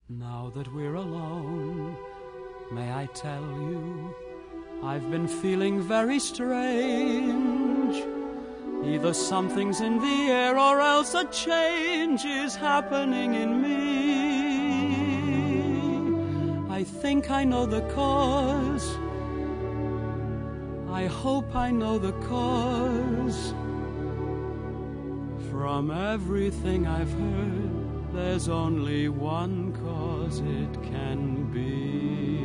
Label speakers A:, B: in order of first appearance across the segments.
A: Now that we're alone, may I tell you, I've been feeling very strange. Either something's in the air or else a change is happening in me. I think I know the cause. I hope I know the cause. From everything I've heard, there's only one cause it can be.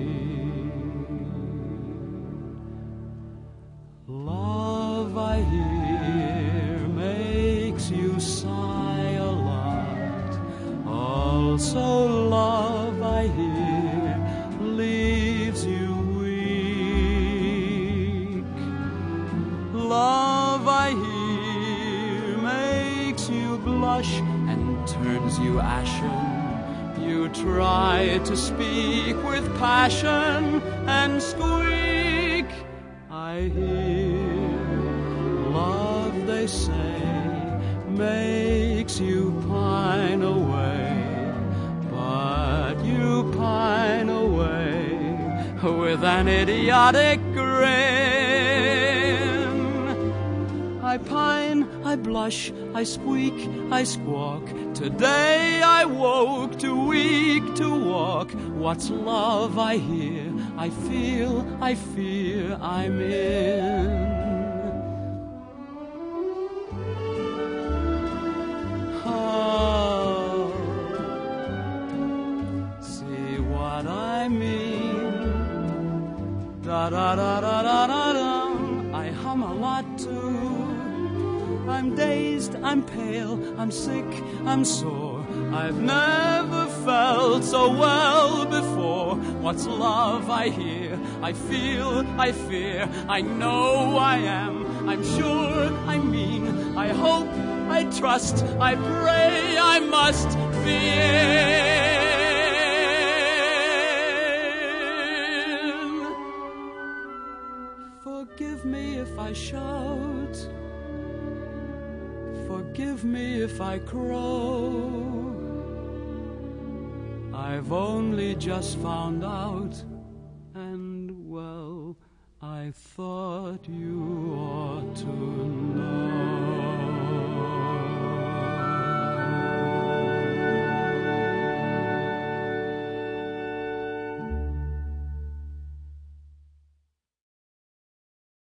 A: Love, I hear, makes you sigh a lot. Also love, I hear, leaves you weak. Love, I hear, makes you blush and turns you ashen. You try to speak with passion and squeak. I hear love, they say, makes you pine away, but you pine away with an idiotic grin. I pine, I blush, I squeak, I squawk. Today I woke too weak to walk. What's love, I hear, I feel, I fear I'm in. Oh, see what I mean? Da-da-da-da-da-da-da. I hum a lot too. I'm dazed, I'm pale, I'm sick, I'm sore. I've never felt so well before. What's love, I hear, I feel, I fear, I know I am, I'm sure, I mean, I hope, I trust, I pray, I must be in. Forgive me if I shout. Forgive me if I crow. I've only just found out, and well, I thought you ought to